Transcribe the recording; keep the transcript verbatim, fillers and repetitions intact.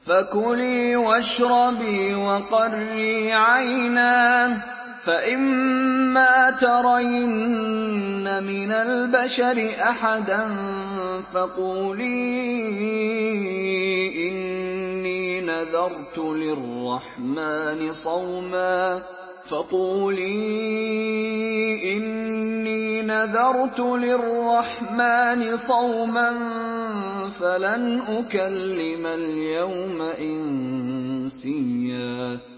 فكلي واشربي وقري عينا، فإما ترين من البشر أحدا فقولي إني نذرت للرحمن صوما فقولي إني نذرت للرحمن صوما فلن أكلم اليوم إنسيا